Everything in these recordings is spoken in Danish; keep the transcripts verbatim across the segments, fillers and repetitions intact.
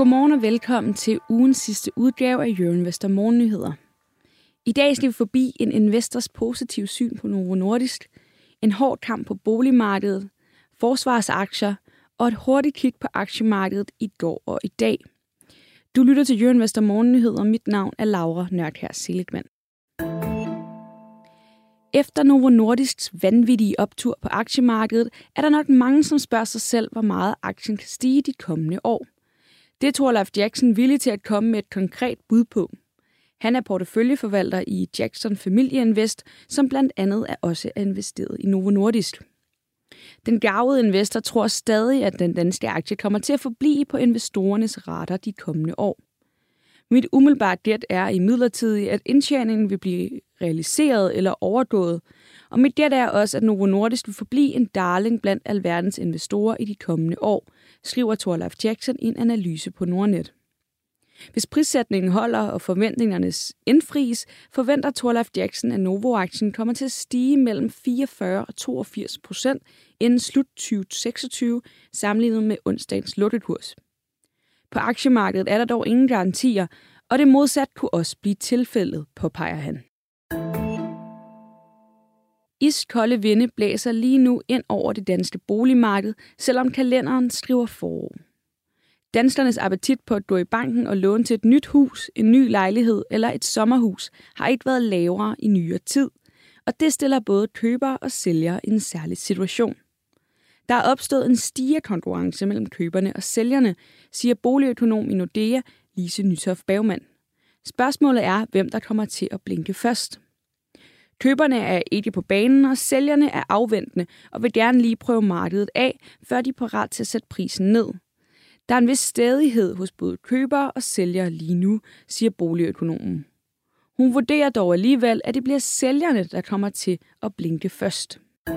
Godmorgen og velkommen til ugens sidste udgave af Euroinvestor Morgennyheder. I dag skal vi forbi en investors positive syn på Novo Nordisk, en hård kamp på boligmarkedet, forsvarsaktier og et hurtigt kig på aktiemarkedet i går og i dag. Du lytter til Euroinvestor Morgennyheder, mit navn er Laura Nørkjær Seligman. Efter Novo Nordisks vanvittige optur på aktiemarkedet, er der nok mange, som spørger sig selv, hvor meget aktien kan stige de kommende år. Det er Thorleif Jackson villig til at komme med et konkret bud på. Han er porteføljeforvalter i Jackson Family Invest, som blandt andet er også investeret i Novo Nordisk. Den garvede investor tror stadig, at den danske aktie kommer til at forblive på investorernes radar de kommende år. Mit umiddelbart gæt er imidlertid, at indtjeningen vil blive realiseret eller overgået, og mit gæt er også, at Novo Nordisk vil forblive en darling blandt alverdens investorer i de kommende år, skriver Thorleif Jackson i en analyse på Nordnet. Hvis prissætningen holder og forventningernes indfries, forventer Thorleif Jackson, at Novo-aktien kommer til at stige mellem fireogfyrre og toogfirs procent inden slut tyve seksogtyve, sammenlignet med onsdagens lukkekurs. På aktiemarkedet er der dog ingen garantier, og det modsat kunne også blive tilfældet, påpeger han. Iskolde vinde blæser lige nu ind over det danske boligmarked, selvom kalenderen skriver forår. Danskernes appetit på at gå i banken og låne til et nyt hus, en ny lejlighed eller et sommerhus har ikke været lavere i nyere tid, og det stiller både købere og sælgere i en særlig situation. Der er opstået en stigende konkurrence mellem køberne og sælgerne, siger boligøkonom i Nordea, Lise Nytoft Bergmann. Spørgsmålet er, hvem der kommer til at blinke først. Køberne er ikke på banen, og sælgerne er afventende og vil gerne lige prøve markedet af, før de er parat til at sætte prisen ned. Der er en vis stædighed hos både købere og sælgere lige nu, siger boligøkonomen. Hun vurderer dog alligevel, at det bliver sælgerne, der kommer til at blinke først.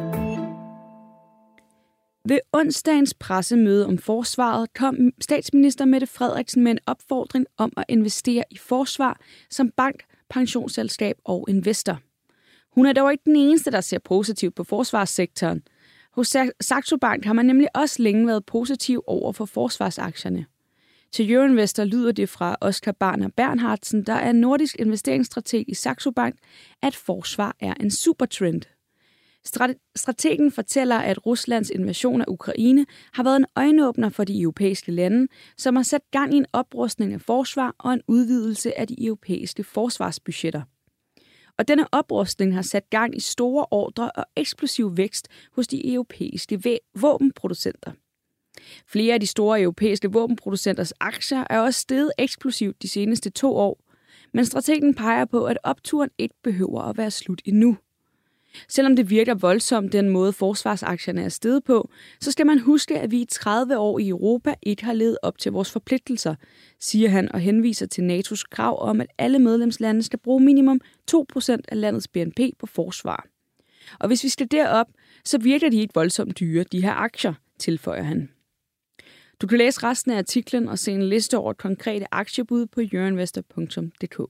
Ved onsdagens pressemøde om forsvaret kom statsminister Mette Frederiksen med en opfordring om at investere i forsvar som bank, pensionsselskab og investor. Hun er dog ikke den eneste, der ser positivt på forsvarssektoren. Hos Saxo Bank har man nemlig også længe været positiv over for forsvarsaktierne. Til Euroinvestor lyder det fra Oscar Barner Bernhardsen, der er nordisk investeringsstrateg i Saxo Bank, at forsvar er en supertrend. Strategen fortæller, at Ruslands invasion af Ukraine har været en øjenåbner for de europæiske lande, som har sat gang i en oprustning af forsvar og en udvidelse af de europæiske forsvarsbudgetter. Og denne oprustning har sat gang i store ordrer og eksplosiv vækst hos de europæiske våbenproducenter. Flere af de store europæiske våbenproducenters aktier er også steget eksplosivt de seneste to år, men strategen peger på, at opturen ikke behøver at være slut endnu. Selvom det virker voldsomt den måde forsvarsaktierne er steget på, så skal man huske, at vi i tredive år i Europa ikke har levet op til vores forpligtelser, siger han og henviser til N A T O's krav om, at alle medlemslande skal bruge minimum to procent af landets B N P på forsvar. Og hvis vi skal derop, så virker de ikke voldsomt dyre, de her aktier, tilføjer han. Du kan læse resten af artiklen og se en liste over konkrete aktiebud på euroinvestor punktum d k.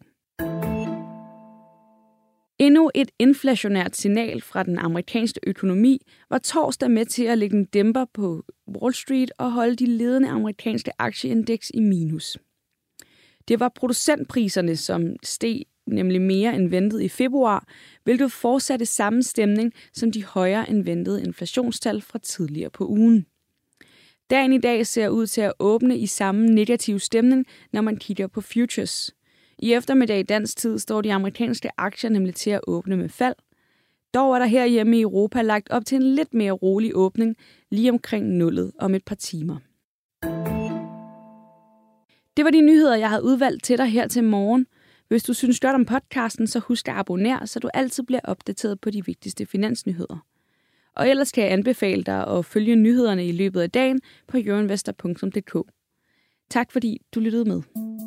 Endnu et inflationært signal fra den amerikanske økonomi var torsdag med til at lægge en dæmper på Wall Street og holde de ledende amerikanske aktieindeks i minus. Det var producentpriserne, som steg nemlig mere end ventet i februar, hvilket fortsatte samme stemning som de højere end ventede inflationstal fra tidligere på ugen. Dagen i dag ser ud til at åbne i samme negative stemning, når man kigger på futures. I eftermiddag i dansk tid står de amerikanske aktier nemlig til at åbne med fald. Dog er der herhjemme i Europa lagt op til en lidt mere rolig åbning lige omkring nullet om et par timer. Det var de nyheder, jeg havde udvalgt til dig her til morgen. Hvis du synes godt om podcasten, så husk at abonnere, så du altid bliver opdateret på de vigtigste finansnyheder. Og ellers kan jeg anbefale dig at følge nyhederne i løbet af dagen på euroinvestor punktum d k. Tak fordi du lyttede med.